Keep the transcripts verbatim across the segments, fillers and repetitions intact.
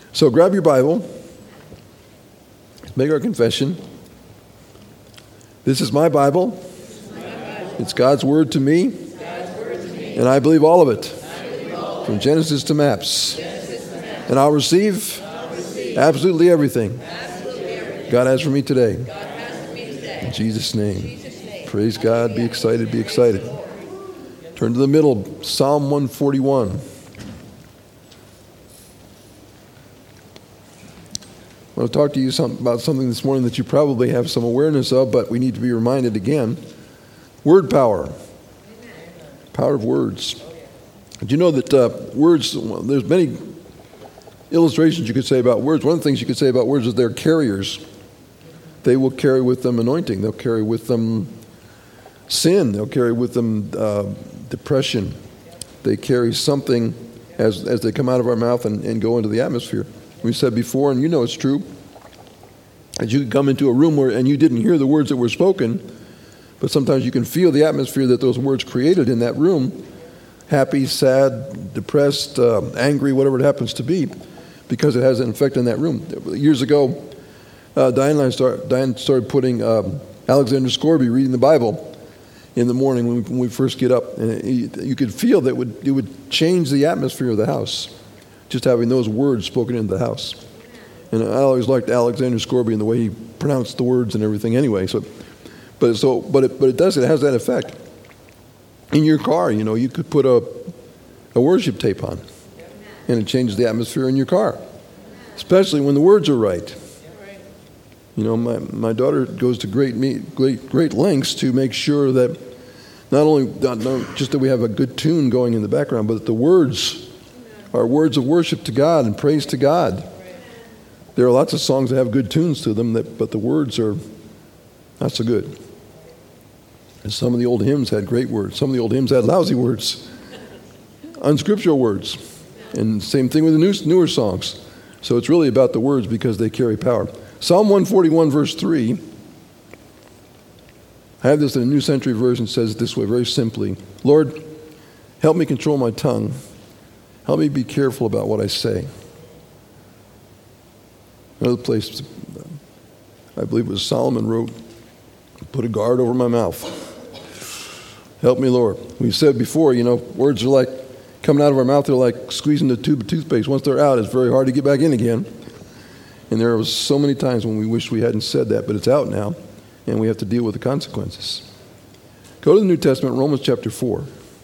So grab your Bible. Make our confession. This is my Bible. It's God's Word to me. And I believe all of it. From Genesis to Maps. And I'll receive absolutely everything God has for me today. In Jesus' name. Praise God. Be excited. Be excited. Turn to the middle. Psalm one forty-one. I want to talk to you some, about something this morning that you probably have some awareness of, but we need to be reminded again. Word power. Power of words. Did you know that uh, words, well, there's many illustrations you could say about words. One of the things you could say about words is they're carriers. They will carry with them anointing. They'll carry with them sin. They'll carry with them uh, depression. They carry something as as they come out of our mouth and, and go into the atmosphere. We said before, and you know it's true, that you could come into a room where and you didn't hear the words that were spoken, but sometimes you can feel the atmosphere that those words created in that room, happy, sad, depressed, uh, angry, whatever it happens to be, because it has an effect in that room. Years ago, uh, Diane and I start, Diane started putting um, Alexander Scourby reading the Bible in the morning when we, when we first get up, and it, you could feel that it would, it would change the atmosphere of the house, just having those words spoken into the house. And I always liked Alexander Scourby and the way he pronounced the words and everything anyway. So, but so, but it, but it does, it has that effect. In your car, you know, you could put a, a worship tape on, and it changes the atmosphere in your car, especially when the words are right. You know, my, my daughter goes to great, me, great great lengths to make sure that not only not, not just that we have a good tune going in the background, but that the words are words of worship to God and praise to God. There are lots of songs that have good tunes to them, that, but the words are not so good. And some of the old hymns had great words. Some of the old hymns had lousy words, unscriptural words. And same thing with the new, newer songs. So it's really about the words because they carry power. Psalm one forty-one, verse three. I have this in a New Century Version. It says it this way, very simply. Lord, help me control my tongue. Help me be careful about what I say. Another place, I believe it was Solomon wrote, put a guard over my mouth. Help me, Lord. We said before, you know, words are like, coming out of our mouth, they're like squeezing the tube of toothpaste. Once they're out, it's very hard to get back in again. And there was so many times when we wish we hadn't said that, but it's out now, and we have to deal with the consequences. Go to the New Testament, Romans chapter four.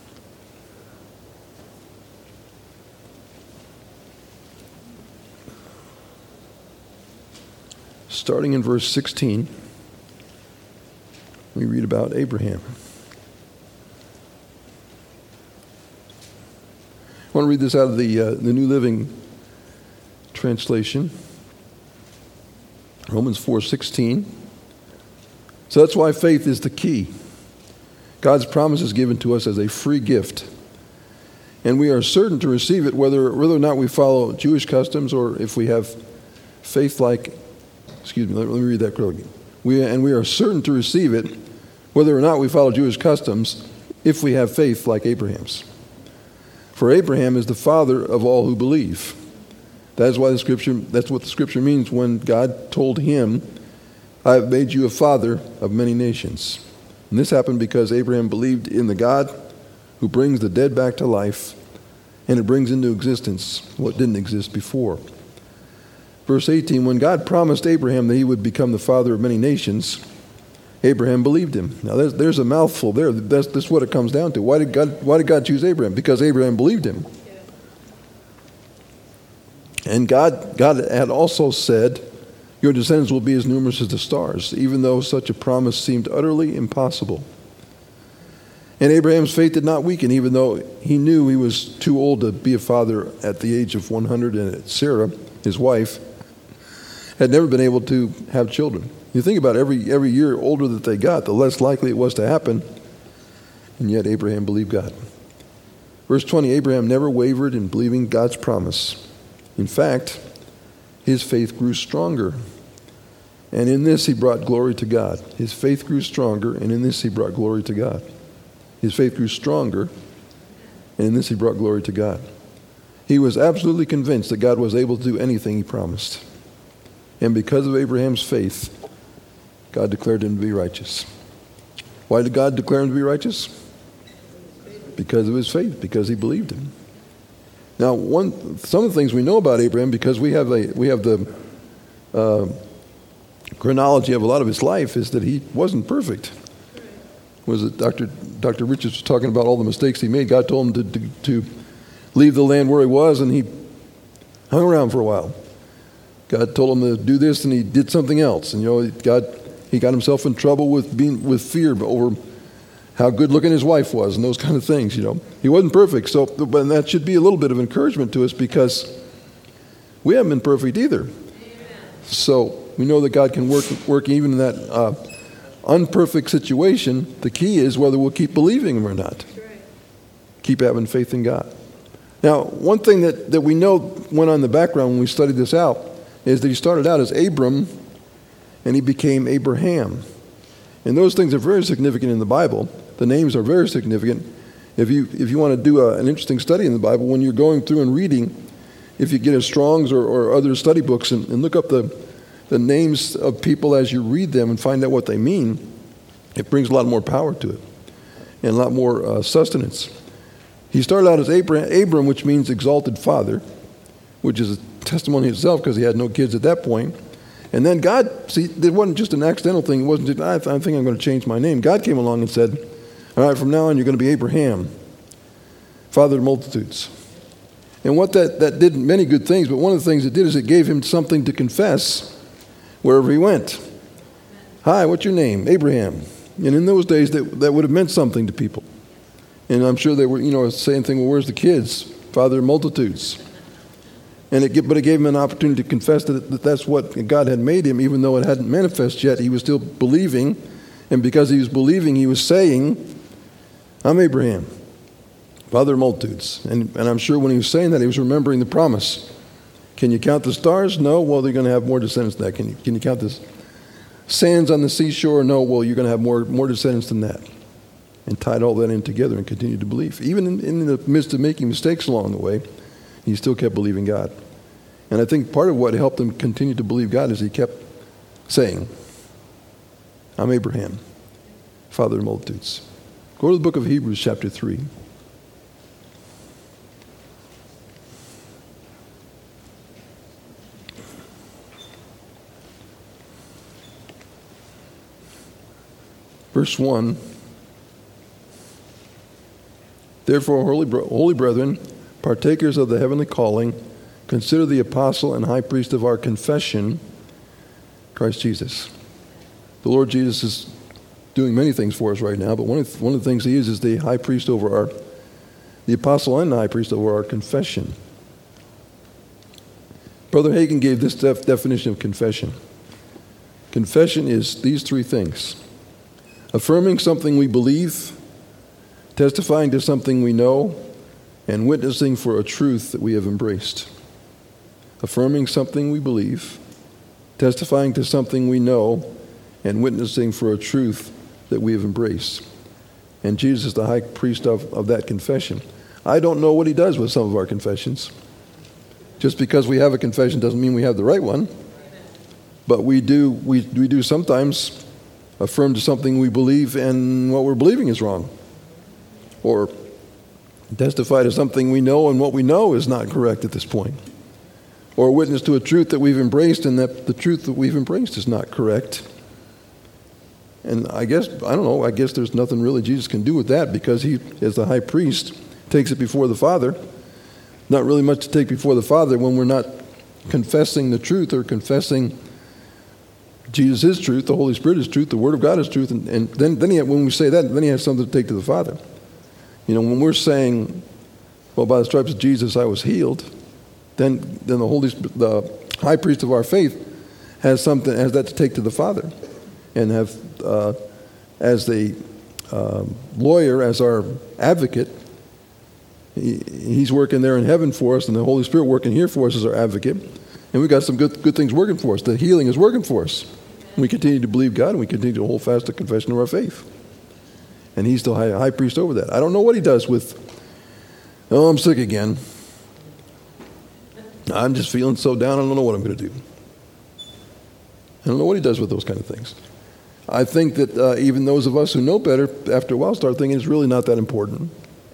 Starting in verse sixteen, we read about Abraham. I want to read this out of the uh, the New Living Translation. Romans four sixteen. So that's why faith is the key. God's promise is given to us as a free gift, and we are certain to receive it whether whether or not we follow Jewish customs or if we have faith like. Excuse me, let me read that clearly. We, and we are certain to receive it, whether or not we follow Jewish customs, if we have faith like Abraham's. For Abraham is the father of all who believe. That is why the scripture, that's what the scripture means when God told him, I have made you a father of many nations. And this happened because Abraham believed in the God who brings the dead back to life, and it brings into existence what didn't exist before. Verse eighteen, when God promised Abraham that he would become the father of many nations, Abraham believed him. Now there's, there's a mouthful there. That's, that's what it comes down to. Why did God, why did God choose Abraham? Because Abraham believed him. And God, God had also said, your descendants will be as numerous as the stars, even though such a promise seemed utterly impossible. And Abraham's faith did not weaken, even though he knew he was too old to be a father at the age of one hundred, and Sarah, his wife, had never been able to have children. You think about it, every every year older that they got, the less likely it was to happen. And yet Abraham believed God. Verse twenty, Abraham never wavered in believing God's promise. In fact, his faith grew stronger. And in this he brought glory to God. His faith grew stronger, and in this he brought glory to God. His faith grew stronger, and in this he brought glory to God. He was absolutely convinced that God was able to do anything he promised. And because of Abraham's faith, God declared him to be righteous. Why did God declare him to be righteous? Because of his faith, because he believed him. Now, one some of the things we know about Abraham, because we have a we have the uh, chronology of a lot of his life, is that he wasn't perfect. Was it Doctor Doctor Richards was talking about all the mistakes he made? God told him to, to to leave the land where he was, and he hung around for a while. God told him to do this, and he did something else. And you know, God he got himself in trouble with being with fear over how good looking his wife was and those kind of things. You know, he wasn't perfect. So, but that should be a little bit of encouragement to us, because we haven't been perfect either. Amen. So we know that God can work work even in that uh, unperfect situation. The key is whether we'll keep believing him or not. Right. Keep having faith in God. Now, one thing that, that we know went on in the background when we studied this out is that he started out as Abram, and he became Abraham. And those things are very significant in the Bible. The names are very significant. If you if you want to do a, an interesting study in the Bible, when you're going through and reading, if you get a Strong's or, or other study books and, and look up the, the names of people as you read them and find out what they mean, it brings a lot more power to it and a lot more uh, sustenance. He started out as Abraham, Abram, which means exalted father, which is a testimony itself because he had no kids at that point. And then God, see, it wasn't just an accidental thing. It wasn't just, I, th- I think I'm going to change my name. God came along and said, all right, from now on, you're going to be Abraham, father of multitudes. And what that, that did many good things, but one of the things it did is it gave him something to confess wherever he went. Hi, what's your name? Abraham. And in those days, that, that would have meant something to people. And I'm sure they were, you know, saying thing, well, where's the kids? Father of multitudes. And it, but it gave him an opportunity to confess that, that that's what God had made him, even though it hadn't manifested yet. He was still believing, and because he was believing, he was saying, I'm Abraham, father of multitudes. And, and I'm sure when he was saying that, he was remembering the promise. Can you count the stars? No. Well, they're going to have more descendants than that. Can you, can you count the sands on the seashore? No. Well, you're going to have more, more descendants than that. And tied all that in together and continued to believe. Even in, in the midst of making mistakes along the way, he still kept believing God. And I think part of what helped him continue to believe God is he kept saying, I'm Abraham, father of multitudes. Go to the book of Hebrews chapter three. Verse one. Therefore, holy, holy brethren, partakers of the heavenly calling, consider the apostle and high priest of our confession, Christ Jesus. The Lord Jesus is doing many things for us right now, but one of, one of the things he is is the high priest over our, the apostle and the high priest over our confession. Brother Hagin gave this def- definition of confession. Confession is these three things: affirming something we believe, testifying to something we know, and witnessing for a truth that we have embraced. Affirming something we believe, testifying to something we know, and witnessing for a truth that we have embraced. And Jesus is the high priest of, of that confession. I don't know what he does with some of our confessions. Just because we have a confession doesn't mean we have the right one. But we do, we, we do sometimes affirm to something we believe, and what we're believing is wrong. Or testify to something we know, and what we know is not correct at this point. Or witness to a truth that we've embraced, and that the truth that we've embraced is not correct. And I guess, I don't know, I guess there's nothing really Jesus can do with that, because he, as the high priest, takes it before the Father. Not really much to take before the Father when we're not confessing the truth or confessing Jesus is truth, the Holy Spirit is truth, the Word of God is truth. And, and then, then he, when we say that, then he has something to take to the Father. You know, when we're saying, well, by the stripes of Jesus I was healed, then then the Holy the high priest of our faith has something has that to take to the Father, and have uh, as the uh, lawyer, as our advocate, he, he's working there in heaven for us, and the Holy Spirit working here for us as our advocate, and we've got some good good things working for us. The healing is working for us. We continue to believe God, and we continue to hold fast the confession of our faith. And he's the high, high priest over that. I don't know what he does with, oh, I'm sick again. I'm just feeling so down, I don't know what I'm going to do. I don't know what he does with those kind of things. I think that uh, even those of us who know better, after a while start thinking it's really not that important.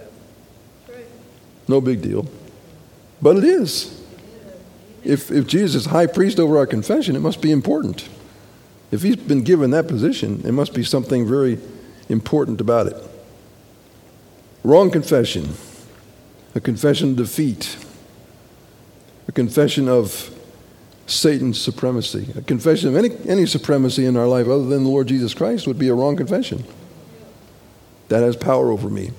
No big deal. But it is. If, if Jesus is high priest over our confession, it must be important. If he's been given that position, there must be something very important about it. Wrong confession. A confession of defeat. A confession of Satan's supremacy. A confession of any, any supremacy in our life other than the Lord Jesus Christ would be a wrong confession. That has power over me.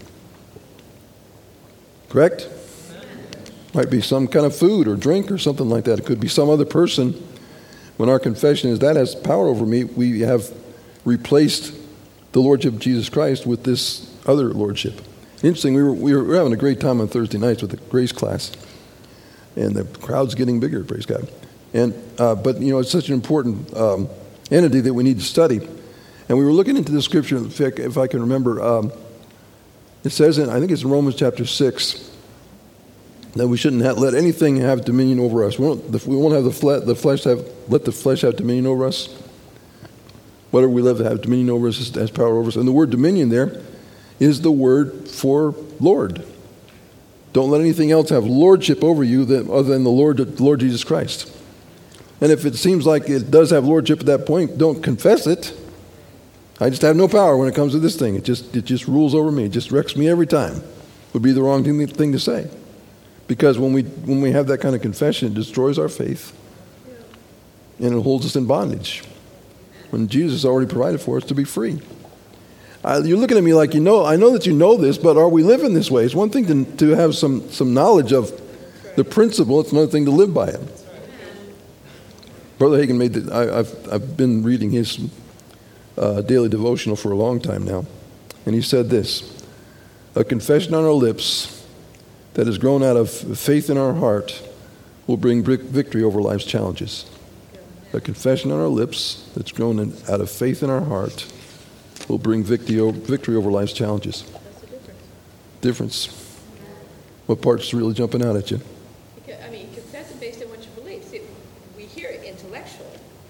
Correct? Might be some kind of food or drink or something like that. It could be some other person. When our confession is that has power over me, we have replaced the Lordship of Jesus Christ with this other Lordship. Interesting, we were, we were having a great time on Thursday nights with the Grace class. And the crowd's getting bigger, praise God. And uh, But, you know, it's such an important um, entity that we need to study. And we were looking into the scripture, if I can remember. Um, it says, in, I think it's in Romans chapter six, that we shouldn't have, let anything have dominion over us. We won't, we won't have the, fle- the flesh have, let the flesh have dominion over us. Whatever we live to have dominion over us has power over us. And the word dominion there is the word for Lord. Don't let anything else have lordship over you that, other than the Lord, the Lord Jesus Christ. And if it seems like it does have lordship at that point, don't confess it. I just have no power when it comes to this thing. It just it just rules over me. It just wrecks me every time. Would be the wrong thing, thing to say. Because when we when we have that kind of confession, it destroys our faith. And it holds us in bondage. When Jesus already provided for us to be free. Uh, you're looking at me like, you know, I know that you know this, but are we living this way? It's one thing to, to have some, some knowledge of the principle. It's another thing to live by it. Brother Hagin made the, I, I've, I've been reading his uh, daily devotional for a long time now. And he said this: a confession on our lips that has grown out of faith in our heart will bring victory over life's challenges. A confession on our lips that's grown in, out of faith in our heart will bring victory over, victory over life's challenges. That's the difference. Difference. What part's really jumping out at you? Because, I mean, confess it based on what you believe. See, we hear it intellectually.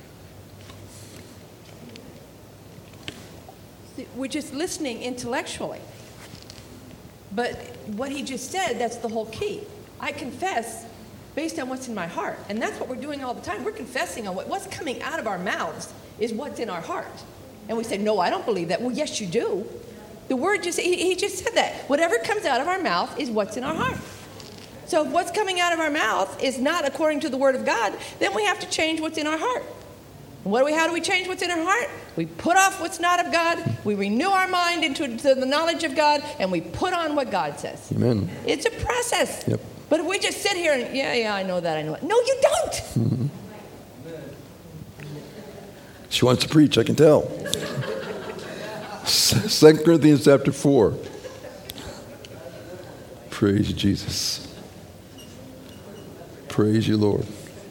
See, we're just listening intellectually. But what he just said, that's the whole key. I confess based on what's in my heart. And that's what we're doing all the time. We're confessing on what, what's coming out of our mouths is what's in our heart. And we say, no, I don't believe that. Well, yes, you do. The word just, he, he just said that. Whatever comes out of our mouth is what's in our heart. So if what's coming out of our mouth is not according to the word of God, then we have to change what's in our heart. And what do we, how do we change what's in our heart? We put off what's not of God. We renew our mind into the knowledge of God, and we put on what God says. Amen. It's a process. Yep. But if we just sit here and, yeah, yeah, I know that, I know it. No, you don't. Mm-hmm. She wants to preach, I can tell. Second Corinthians chapter four. Praise you, Jesus. Praise you, Lord.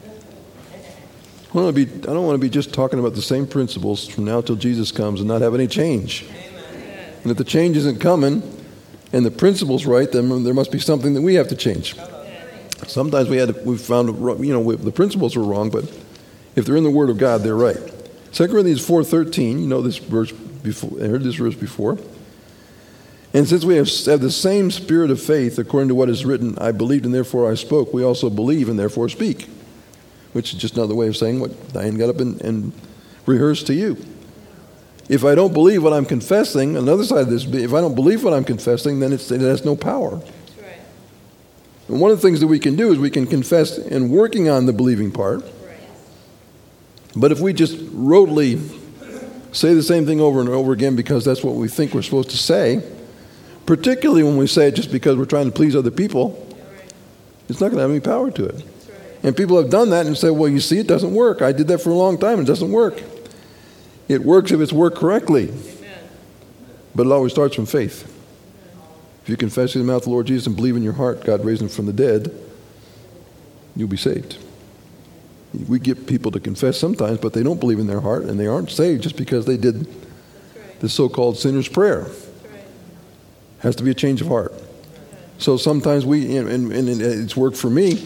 I don't want to be, I don't want to be just talking about the same principles from now till Jesus comes and not have any change. Amen. And if the change isn't coming and the principle's right, then there must be something that we have to change. Sometimes we had we found, you know, the principles were wrong, but if they're in the Word of God, they're right. Second Corinthians four thirteen, you know this verse before, I heard this verse before. And since we have, have the same spirit of faith, according to what is written, I believed and therefore I spoke, we also believe and therefore speak. Which is just another way of saying what Diane got up and, and rehearsed to you. If I don't believe what I'm confessing, another side of this, if I don't believe what I'm confessing, then it's, it has no power. That's right. And one of the things that we can do is we can confess in working on the believing part. Right. But if we just rotely say the same thing over and over again because that's what we think we're supposed to say, particularly when we say it just because we're trying to please other people, right, it's not going to have any power to it. And people have done that and said, well, you see, it doesn't work. I did that for a long time and it doesn't work. It works if it's worked correctly. Amen. But it always starts from faith. Amen. If you confess in the mouth of the Lord Jesus and believe in your heart God raised him from the dead, you'll be saved. We get people to confess sometimes, but they don't believe in their heart and they aren't saved just because they did right, the so-called sinner's prayer. Right. Has to be a change of heart. Okay. So sometimes we, and, and, and it's worked for me,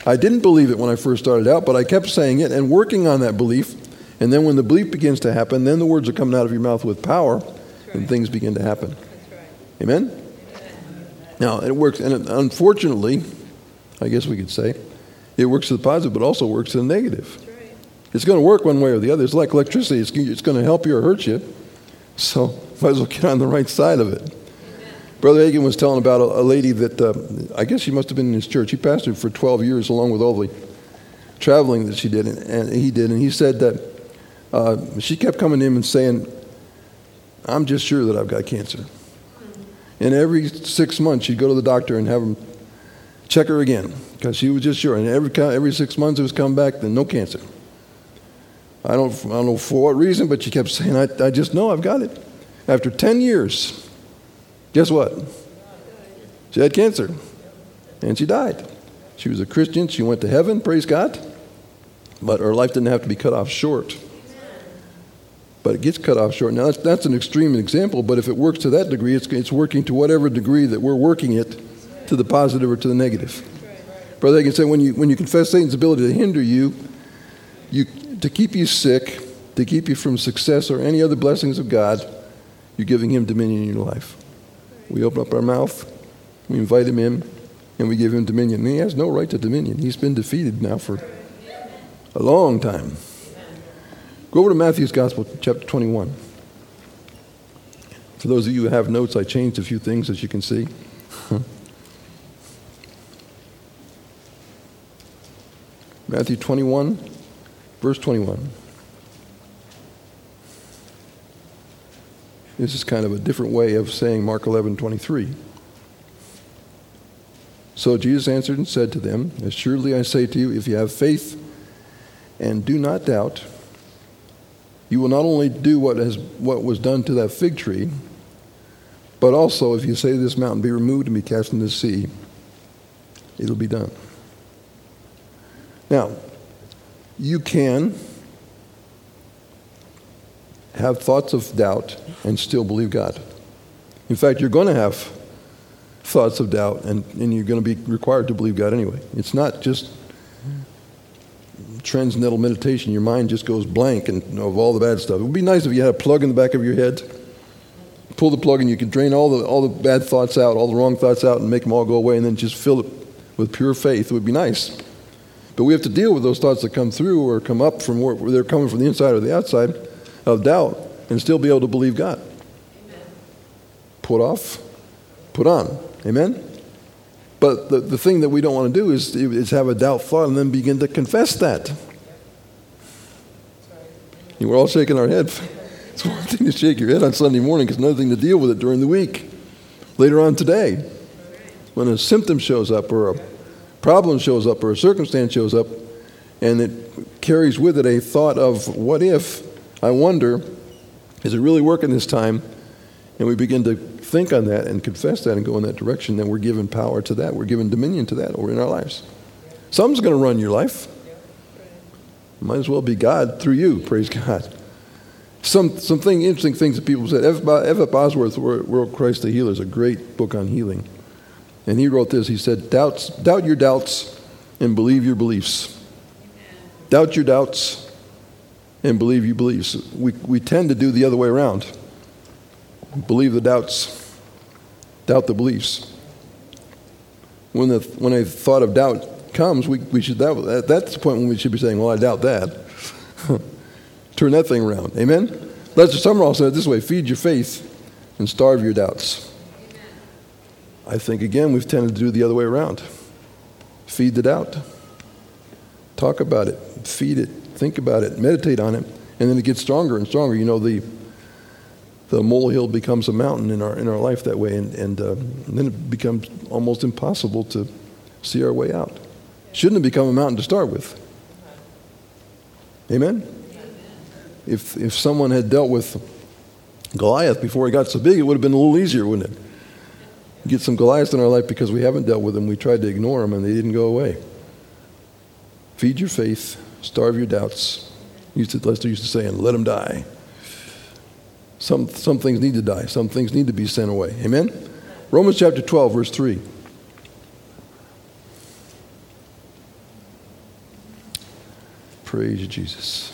I didn't believe it when I first started out, but I kept saying it and working on that belief. And then when the belief begins to happen, then the words are coming out of your mouth with power, and things begin to happen. Amen? Now, it works, and it, unfortunately, I guess we could say, it works to the positive, but also works to the negative. It's going to work one way or the other. It's like electricity. It's, it's going to help you or hurt you. So might as well get on the right side of it. Amen. Brother Hagin was telling about a, a lady that, uh, I guess she must have been in his church. He pastored for twelve years along with all the traveling that she did, and, and he did. And he said that uh, she kept coming to him and saying, I'm just sure that I've got cancer. And every six months she'd go to the doctor and have him check her again because she was just sure. And every every six months it was coming back, then no cancer. I don't, I don't know for what reason, but she kept saying, I, I just know I've got it. After ten years, guess what? She had cancer, and she died. She was a Christian. She went to heaven, praise God, but her life didn't have to be cut off short. But it gets cut off short. Now, that's, that's an extreme example, but if it works to that degree, it's, it's working to whatever degree that we're working it, to the positive or to the negative. Brother, I can say when you, when you confess Satan's ability to hinder you, you to keep you sick, to keep you from success or any other blessings of God, you're giving him dominion in your life. We open up our mouth, we invite him in, and we give him dominion. And he has no right to dominion. He's been defeated now for a long time. Go over to Matthew's Gospel, chapter twenty-one. For those of you who have notes, I changed a few things, as you can see. Matthew twenty-one, verse twenty-one. This is kind of a different way of saying Mark eleven twenty-three. So Jesus answered and said to them, Assuredly I say to you, if you have faith and do not doubt, you will not only do what has what was done to that fig tree, but also if you say to this mountain, be removed and be cast into the sea, it'll be done. Now, you can have thoughts of doubt and still believe God. In fact, you're going to have thoughts of doubt, and, and you're going to be required to believe God anyway. It's not just transcendental meditation. Your mind just goes blank and you know, of all the bad stuff. It would be nice if you had a plug in the back of your head. Pull the plug and you could drain all the all the bad thoughts out, all the wrong thoughts out, and make them all go away, and then just fill it with pure faith. It would be nice. But we have to deal with those thoughts that come through or come up from where, where they're coming from the inside or the outside of doubt, and still be able to believe God. Amen. Put off, put on. Amen? But the, the thing that we don't want to do is, is have a doubt thought and then begin to confess that. We're all shaking our head. It's one thing to shake your head on Sunday morning. It's another thing to deal with it during the week. Later on today, when a symptom shows up or a problem shows up or a circumstance shows up, and it carries with it a thought of, what if, I wonder, is it really working this time? And we begin to think on that and confess that and go in that direction, then we're given power to that. We're given dominion to that over in our lives. Something's going to run your life. Might as well be God through you, praise God. Some something interesting things that people said. F. F. Bosworth, World Christ the Healer, is a great book on healing. And he wrote this. He said, Doubts, doubt your doubts and believe your beliefs. Doubt your doubts and believe your beliefs. We, we tend to do the other way around. Believe the doubts, doubt the beliefs. When the when a thought of doubt comes, we, we should that, that's the point when we should be saying, well, I doubt that. Turn that thing around. Amen? Lester Summerall said it this way, feed your faith and starve your doubts. I think, again, we've tended to do the other way around. Feed the doubt. Talk about it. Feed it. Think about it. Meditate on it. And then it gets stronger and stronger. You know, the the molehill becomes a mountain in our in our life that way. And, and, uh, and then it becomes almost impossible to see our way out. Shouldn't have become a mountain to start with. Amen? If if someone had dealt with Goliath before he got so big, it would have been a little easier, wouldn't it? Get some Goliaths in our life because we haven't dealt with them. We tried to ignore them and they didn't go away. Feed your faith, starve your doubts. Used to, Lester used to say, and let them die. Some some things need to die. Some things need to be sent away. Amen? Romans chapter twelve, verse three. Praise you, Jesus.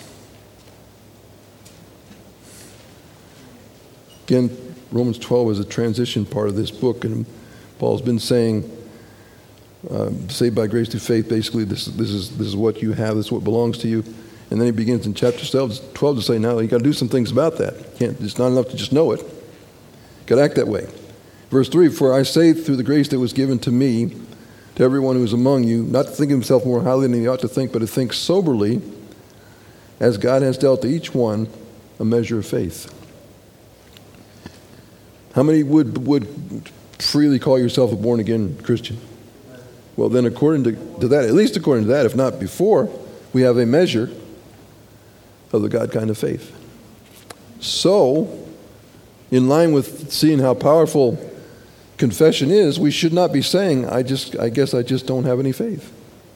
Again, Romans twelve is a transition part of this book, and Paul's been saying, uh, saved by grace through faith, basically this, this, is, this is what you have, this is what belongs to you. And then he begins in chapter twelve to say, now you got to do some things about that. You can't, it's not enough to just know it. You got to act that way. Verse three, for I say through the grace that was given to me, to everyone who is among you, not to think of himself more highly than he ought to think, but to think soberly, as God has dealt to each one a measure of faith. How many would would freely call yourself a born-again Christian? Well, then according to, to that, at least according to that, if not before, we have a measure of the God kind of faith. So, in line with seeing how powerful confession is, we should not be saying, I just, I guess I just don't have any faith.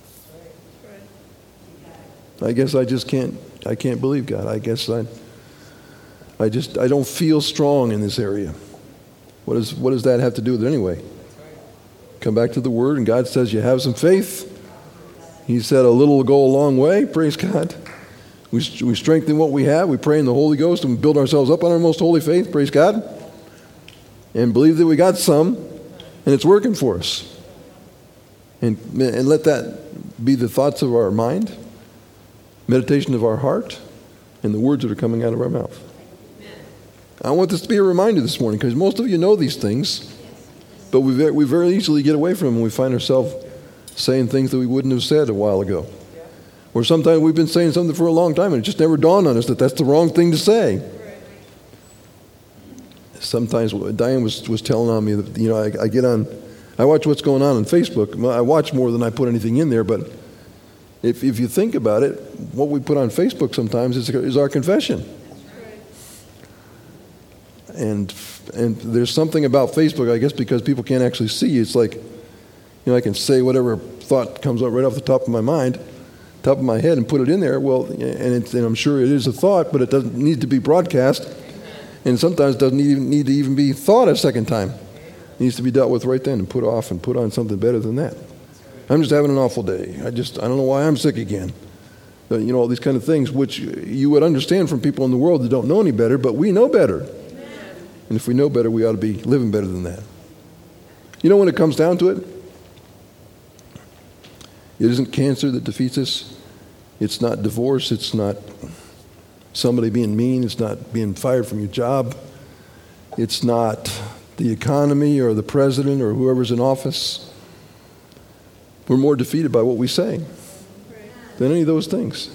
I guess I just can't, I can't believe God. I guess I, I just, I don't feel strong in this area. What, is, what does that have to do with it anyway? Come back to the Word, and God says you have some faith. He said a little will go a long way. Praise God. We, we strengthen what we have. We pray in the Holy Ghost, and we build ourselves up on our most holy faith. Praise God. And believe that we got some, and it's working for us. And, and let that be the thoughts of our mind, meditation of our heart, and the words that are coming out of our mouth. I want this to be a reminder this morning, because most of you know these things, but we very, we very easily get away from them when we find ourselves saying things that we wouldn't have said a while ago. Or sometimes we've been saying something for a long time and it just never dawned on us that that's the wrong thing to say. Sometimes Diane was, was telling on me that, you know, I, I get on, I watch what's going on on Facebook. I watch more than I put anything in there, but if, if you think about it, what we put on Facebook sometimes is, is our confession. And and there's something about Facebook, I guess, because people can't actually see. It's like, you know, I can say whatever thought comes up right off the top of my mind, top of my head, and put it in there. Well, and, it's, and I'm sure it is a thought, but it doesn't need to be broadcast, and sometimes doesn't even need to even be thought a second time. It needs to be dealt with right then and put off and put on something better than that. I'm just having an awful day. I just I don't know why I'm sick again. But, you know, all these kind of things, which you would understand from people in the world that don't know any better, but we know better. And if we know better, we ought to be living better than that. You know, when it comes down to it, it isn't cancer that defeats us. It's not divorce. It's not somebody being mean. It's not being fired from your job. It's not the economy or the president or whoever's in office. We're more defeated by what we say than any of those things.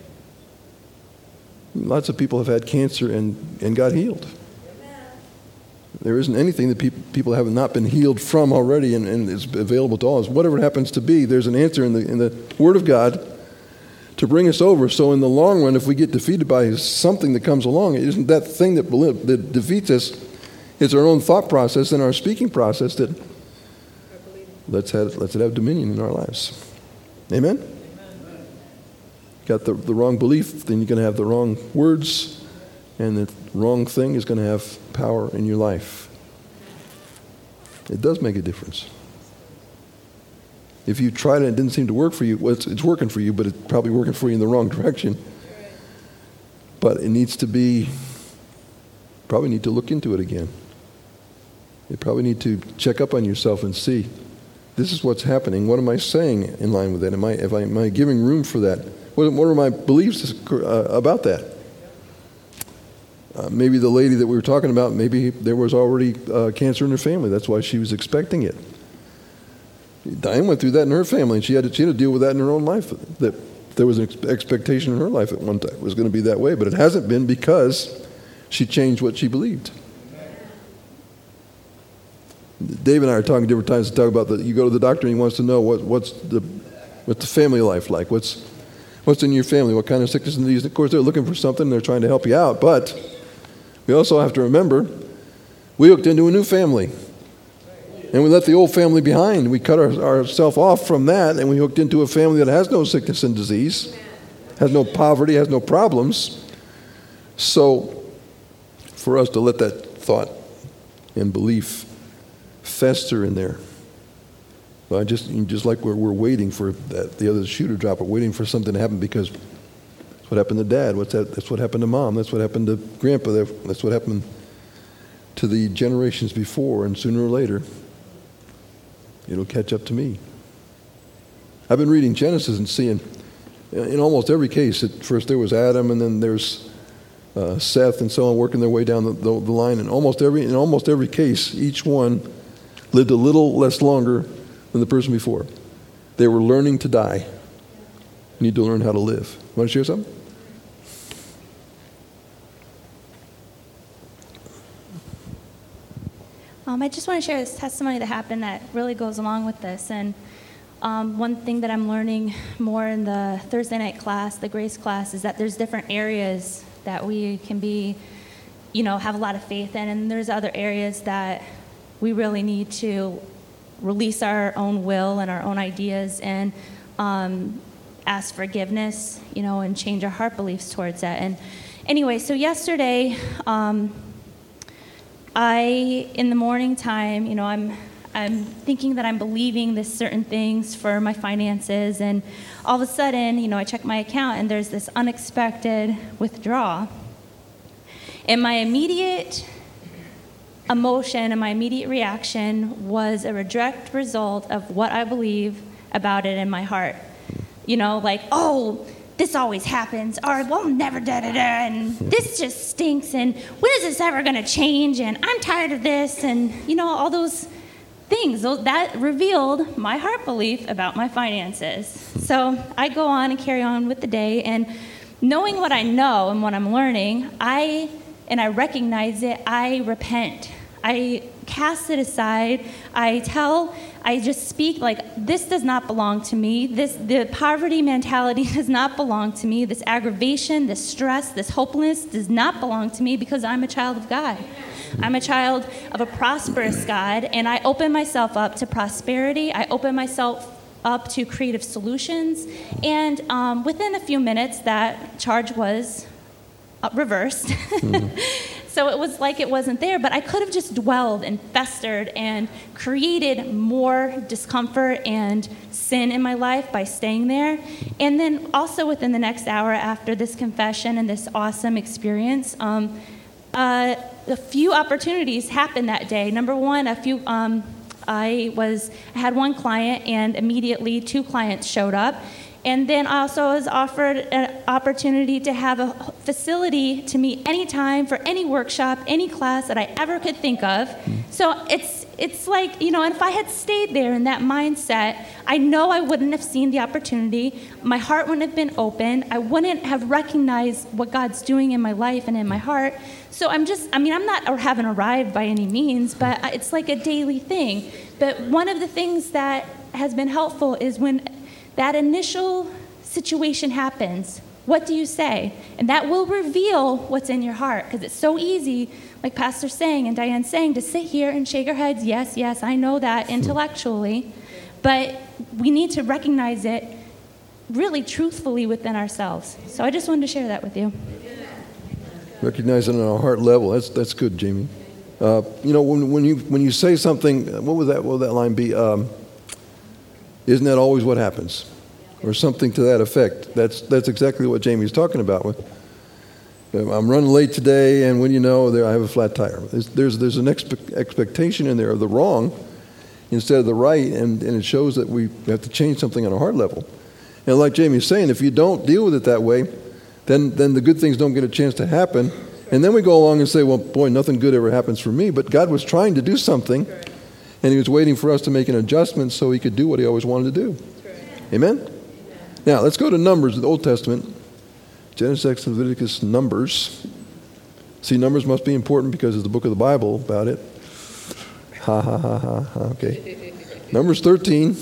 Lots of people have had cancer and, and got healed. There isn't anything that people people have not been healed from already and, and is available to all us. Whatever it happens to be, there's an answer in the in the Word of God to bring us over. So in the long run, if we get defeated by something that comes along, it isn't that thing that, that defeats us. It's our own thought process and our speaking process that let's have, let's have dominion in our lives. Amen? Amen. Got the, the wrong belief, then you're going to have the wrong words, and the wrong thing is going to have power in your life. It does make a difference. If you tried it and it didn't seem to work for you, well, it's, it's working for you, but it's probably working for you in the wrong direction. But it needs to be, probably need to look into it again. You probably need to check up on yourself and see, this is what's happening. What am I saying in line with that? Am I, am I, am I giving room for that? What, what are my beliefs uh, about that? Uh, maybe the lady that we were talking about, maybe there was already uh, cancer in her family. That's why she was expecting it. Diane went through that in her family, and she had to, she had to deal with that in her own life. That there was an ex- expectation in her life at one time it was going to be that way, but it hasn't been because she changed what she believed. Dave and I are talking different times to talk about that. You go to the doctor and he wants to know what, what's the what's the family life like. What's what's in your family? What kind of sickness and disease? Of course, they're looking for something. They're trying to help you out, but we also have to remember we hooked into a new family, and we left the old family behind. We cut our, ourselves off from that, and we hooked into a family that has no sickness and disease, has no poverty, has no problems. So, for us to let that thought and belief fester in there. I just just like we're we're waiting for that, the other shoe to drop, or waiting for something to happen because what happened to Dad. What's that? That's what happened to Mom. That's what happened to Grandpa. That's what happened to the generations before. And sooner or later, it'll catch up to me. I've been reading Genesis and seeing, in almost every case, at first there was Adam, and then there's uh, Seth, and so on, working their way down the, the, the line. And almost every, in almost every case, each one lived a little less longer than the person before. They were learning to die. You need to learn how to live. Want to share something? Um, I just want to share this testimony that happened that really goes along with this. And um, one thing that I'm learning more in the Thursday night class, the Grace class, is that there's different areas that we can be, you know, have a lot of faith in. And there's other areas that we really need to release our own will and our own ideas and um, ask forgiveness, you know, and change our heart beliefs towards that. And anyway, so yesterday, um, I, in the morning time, you know, I'm I'm thinking that I'm believing this certain things for my finances, and all of a sudden, you know, I check my account and there's this unexpected withdrawal. And my immediate emotion and my immediate reaction was a direct result of what I believe about it in my heart. You know, like, oh, this always happens, or well, never da-da-da, and this just stinks, and when is this ever going to change, and I'm tired of this, and, you know, all those things. Those, that revealed my heart belief about my finances. So I go on and carry on with the day, and knowing what I know and what I'm learning, I, and I recognize it, I repent. I cast it aside. I tell, I just speak like, this does not belong to me. This, the poverty mentality does not belong to me. This aggravation, this stress, this hopelessness does not belong to me, because I'm a child of God. I'm a child of a prosperous God, and I open myself up to prosperity. I open myself up to creative solutions. And um, within a few minutes, that charge was uh, reversed. Mm-hmm. So it was like it wasn't there, but I could have just dwelled and festered and created more discomfort and sin in my life by staying there. And then also within the next hour after this confession and this awesome experience, um, uh, a few opportunities happened that day. Number one, a few, um, I was, I had one client, and immediately two clients showed up. And then I also was offered an opportunity to have a facility to meet anytime for any workshop, any class that I ever could think of. So it's it's like, you know, and if I had stayed there in that mindset, I know I wouldn't have seen the opportunity. My heart wouldn't have been open. I wouldn't have recognized what God's doing in my life and in my heart. So I'm just, I mean, I'm not or haven't arrived by any means, but it's like a daily thing. But one of the things that has been helpful is when that initial situation happens, what do you say? And that will reveal what's in your heart, because it's so easy, like Pastor's saying and Diane's saying, to sit here and shake our heads. Yes, yes, I know that intellectually, but we need to recognize it really truthfully within ourselves. So I just wanted to share that with you. Recognize it on a heart level. That's that's good, Jamie. Uh, you know, when when you when you say something, what would that what would that line be? Um, Isn't that always what happens? Or something to that effect. That's that's exactly what Jamie's talking about. With, I'm running late today, and when you know, there I have a flat tire. There's there's, there's an expe- expectation in there of the wrong instead of the right, and, and it shows that we have to change something on a heart level. And like Jamie's saying, if you don't deal with it that way, then then the good things don't get a chance to happen. And then we go along and say, well, boy, nothing good ever happens for me. But God was trying to do something, and he was waiting for us to make an adjustment so he could do what he always wanted to do. Right. Amen? Amen? Now, let's go to Numbers, the Old Testament. Genesis, Leviticus, Numbers. See, Numbers must be important because it's the book of the Bible about it. Ha, ha, ha, ha, ha. Okay. Numbers thirteen.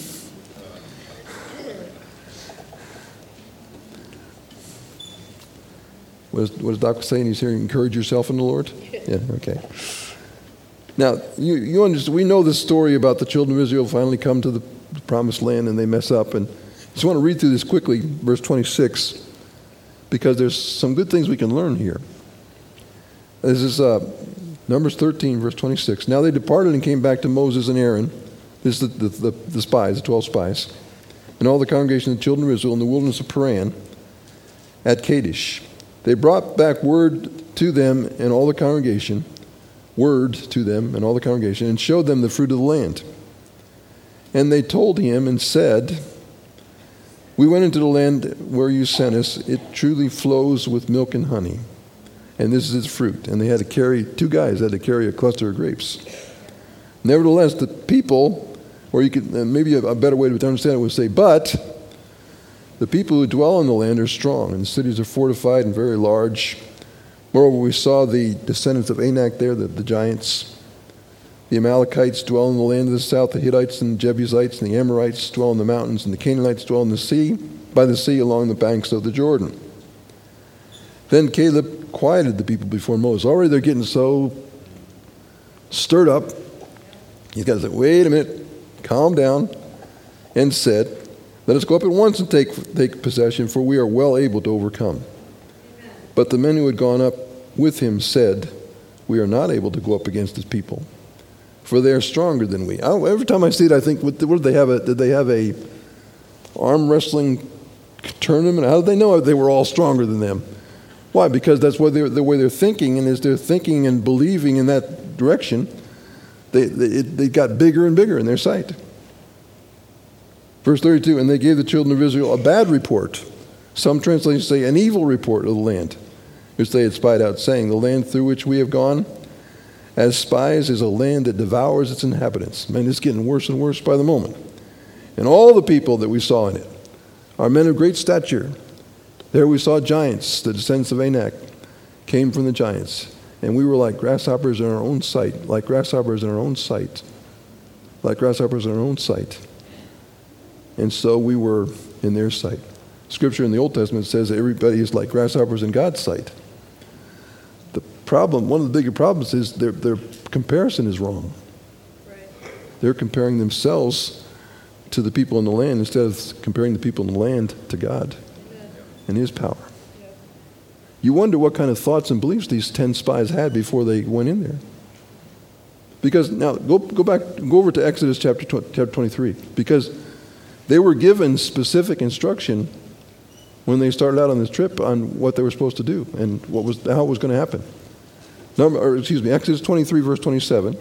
What is, what is Doc saying? He's here, encourage yourself in the Lord? Yeah, okay. Now, you, you understand, we know this story about the children of Israel finally come to the promised land and they mess up. And I just want to read through this quickly, verse twenty-six, because there's some good things we can learn here. This is uh, Numbers thirteen, verse twenty-six. Now they departed and came back to Moses and Aaron. This is the, the, the, the spies, the twelve spies, and all the congregation of the children of Israel in the wilderness of Paran. at Kadesh. They brought back word to them and all the congregation, word to them and all the congregation, and showed them the fruit of the land. And they told him and said, we went into the land where you sent us. It truly flows with milk and honey. And this is its fruit. And they had to carry, two guys had to carry a cluster of grapes. Nevertheless, the people, or you could, maybe a better way to understand it would say, but the people who dwell in the land are strong, and the cities are fortified and very large. Moreover, we saw the descendants of Anak there, the, the giants. The Amalekites dwell in the land of the south, the Hittites and the Jebusites and the Amorites dwell in the mountains, and the Canaanites dwell in the sea, by the sea along the banks of the Jordan. Then Caleb quieted the people before Moses. Already they're getting so stirred up. He's got to say, wait a minute, calm down, and said, let us go up at once and take, take possession, for we are well able to overcome. Amen. But the men who had gone up with him said, we are not able to go up against his people, for they are stronger than we. I, every time I see it, I think, what, what did they have? A, did they have a arm wrestling tournament? How did they know they were all stronger than them? Why? Because that's what they're, the way they're thinking, and as they're thinking and believing in that direction, they, they, it, they got bigger and bigger in their sight. Verse thirty-two, and they gave the children of Israel a bad report. Some translations say an evil report of the land, which they had spied out, saying, the land through which we have gone as spies is a land that devours its inhabitants. Man, it's getting worse and worse by the moment. And all the people that we saw in it are men of great stature. There we saw giants, the descendants of Anak came from the giants. And we were like grasshoppers in our own sight, like grasshoppers in our own sight, like grasshoppers in our own sight. And so we were in their sight. Scripture in the Old Testament says that everybody is like grasshoppers in God's sight. The problem, one of the bigger problems is their, their comparison is wrong. Right. They're comparing themselves to the people in the land instead of comparing the people in the land to God. Amen. And his power. Yeah. You wonder what kind of thoughts and beliefs these ten spies had before they went in there. Because now, go go back, go over to Exodus chapter chapter twenty-three. Because they were given specific instruction when they started out on this trip on what they were supposed to do and what was how it was going to happen. Number, or excuse me, Exodus twenty-three, verse twenty-seven.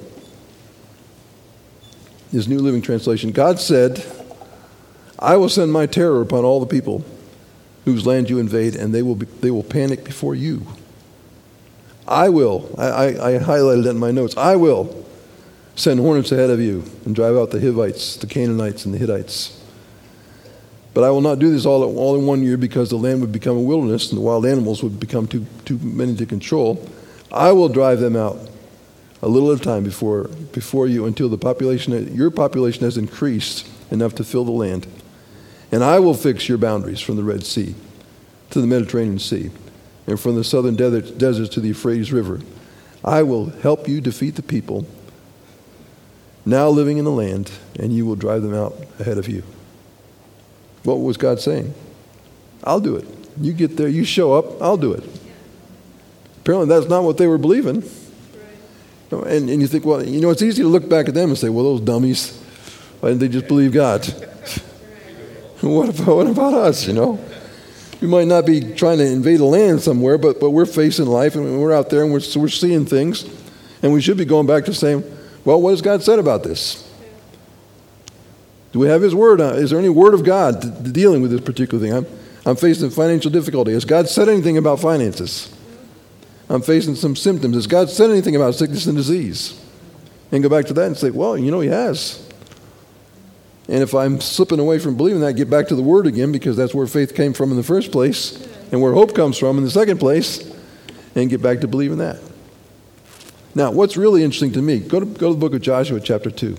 His New Living Translation. God said, I will send my terror upon all the people whose land you invade, and they will be, they will panic before you. I will, I, I, I highlighted that in my notes, I will send hornets ahead of you and drive out the Hivites, the Canaanites, and the Hittites. But I will not do this all, all in one year because the land would become a wilderness and the wild animals would become too, too many to control. I will drive them out a little at a time before, before you until the population, your population has increased enough to fill the land. And I will fix your boundaries from the Red Sea to the Mediterranean Sea and from the southern desert, deserts to the Euphrates River. I will help you defeat the people now living in the land, and you will drive them out ahead of you. What was God saying? I'll do it. You get there, you show up, I'll do it. Apparently that's not what they were believing. And, and you think, well, you know, it's easy to look back at them and say, well, those dummies, why didn't they just believe God? What about, what about us, you know? We might not be trying to invade a land somewhere, but, but we're facing life, and we're out there, and we're, so we're seeing things. And we should be going back to saying, well, what has God said about this? Do we have his word? Is there any word of God to, to dealing with this particular thing? I'm, I'm facing financial difficulty. Has God said anything about finances? I'm facing some symptoms. Has God said anything about sickness and disease? And go back to that and say, well, you know, he has. And if I'm slipping away from believing that, get back to the Word again, because that's where faith came from in the first place, and where hope comes from in the second place, and get back to believing that. Now, what's really interesting to me, go to, go to the book of Joshua, chapter two.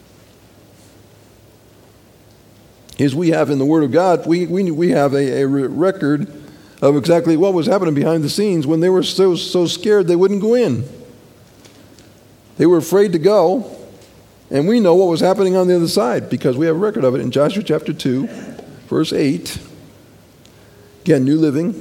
Is we have in the Word of God, we, we, we have a, a record of exactly what was happening behind the scenes when they were so, so scared they wouldn't go in. They were afraid to go. And we know what was happening on the other side because we have a record of it in Joshua chapter two, verse eight. Again, New Living.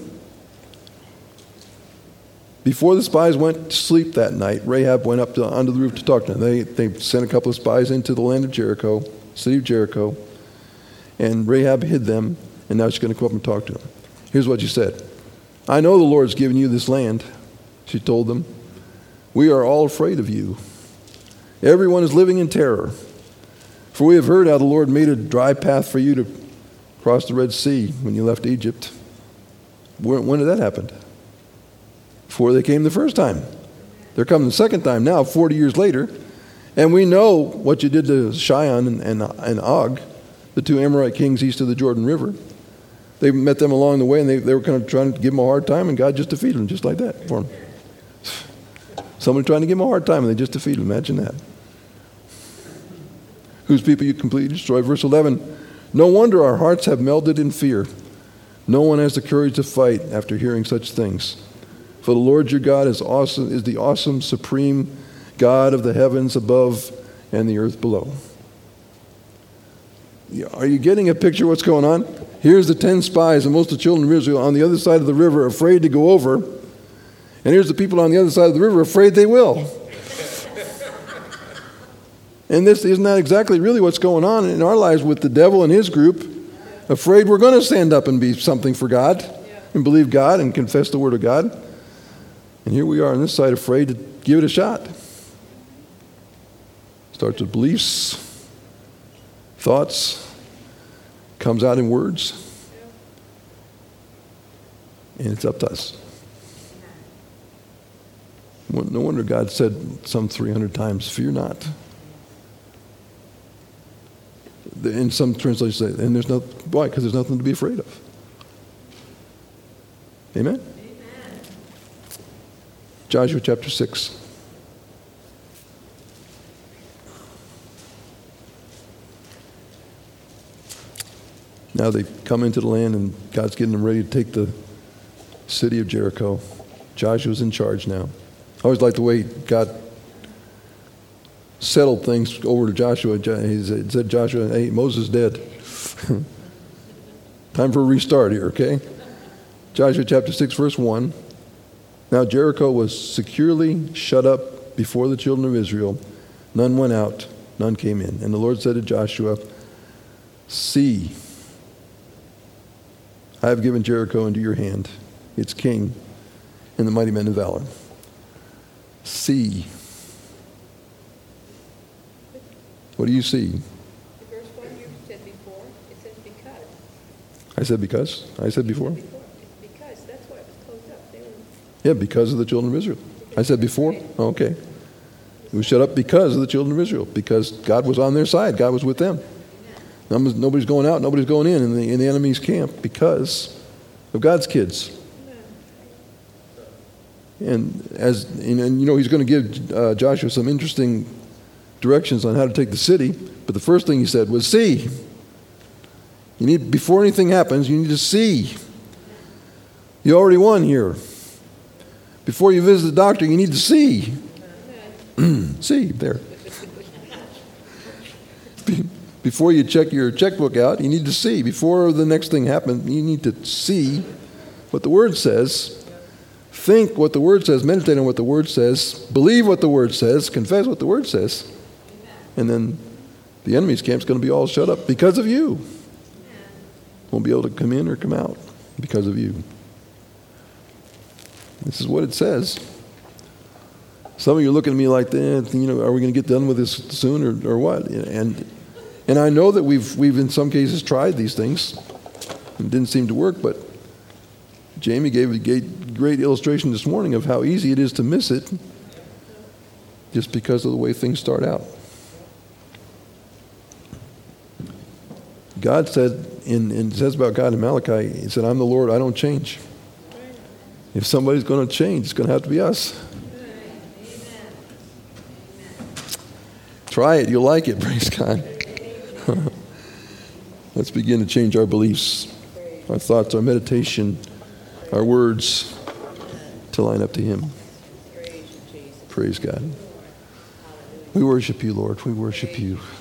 Before the spies went to sleep that night, Rahab went up to, onto the roof to talk to them. They, they sent a couple of spies into the land of Jericho, city of Jericho, and Rahab hid them, and now she's going to come up and talk to them. Here's what she said. I know the Lord's given you this land, she told them. We are all afraid of you. Everyone is living in terror. For we have heard how the Lord made a dry path for you to cross the Red Sea when you left Egypt. When, when did that happen? Before they came the first time. They're coming the second time now, forty years later. And we know what you did to Sihon and, and, and Og, the two Amorite kings east of the Jordan River. They met them along the way, and they, they were kind of trying to give them a hard time, and God just defeated them, just like that for them. Somebody trying to give them a hard time, and they just defeated them. Imagine that. Whose people you completely destroy. Verse eleven, no wonder our hearts have melted in fear. No one has the courage to fight after hearing such things. For the Lord your God is awesome, is the awesome, supreme God of the heavens above and the earth below. Are you getting a picture of what's going on? Here's the ten spies and most of the children of Israel on the other side of the river, afraid to go over. And here's the people on the other side of the river, afraid they will. And this isn't that exactly really what's going on in our lives with the devil and his group, afraid we're going to stand up and be something for God and believe God and confess the word of God. And here we are on this side, afraid to give it a shot. Starts with beliefs, thoughts, comes out in words, and it's up to us. No wonder God said some three hundred times, fear not. In some translations say, and there's no, why? Because there's nothing to be afraid of. Amen? Amen. Joshua chapter six. Now they've come into the land, and God's getting them ready to take the city of Jericho. Joshua's in charge now. I always like the way God settled things over to Joshua. He said, Joshua, hey, Moses is dead. Time for a restart here, okay? Joshua chapter six, verse one. Now Jericho was securely shut up before the children of Israel. None went out, none came in. And the Lord said to Joshua, see, I have given Jericho into your hand, its king, and the mighty men of valor. See. What do you see? The verse one you said before, it says because. I said because? I said before? Before. It's because. That's why it was closed up. They were... Yeah, because of the children of Israel. I said before? Oh, okay. It was shut up because of the children of Israel, because God was on their side. God was with them. Nobody's going out, nobody's going in in the, in the enemy's camp because of God's kids. And as and you know, he's going to give uh, Joshua some interesting directions on how to take the city. But the first thing he said was, see. You need, before anything happens, you need to see. You already won here. Before you visit the doctor, you need to see. See, there. Before you check your checkbook out, you need to see. Before the next thing happens, you need to see what the Word says. Think what the Word says. Meditate on what the Word says. Believe what the Word says. Confess what the Word says. And then the enemy's camp's going to be all shut up because of you. Won't be able to come in or come out because of you. This is what it says. Some of you are looking at me like, eh, you know, are we going to get done with this soon or, or what? And and I know that we've we've in some cases tried these things. It didn't seem to work, but Jamie gave a great illustration this morning of how easy it is to miss it just because of the way things start out. God said, in, in it says about God in Malachi, he said, I'm the Lord, I don't change. If somebody's going to change, it's going to have to be us. Try it, you'll like it, praise God. Let's begin to change our beliefs, our thoughts, our meditation, our words to line up to Him. Praise God. We worship you, Lord. We worship you.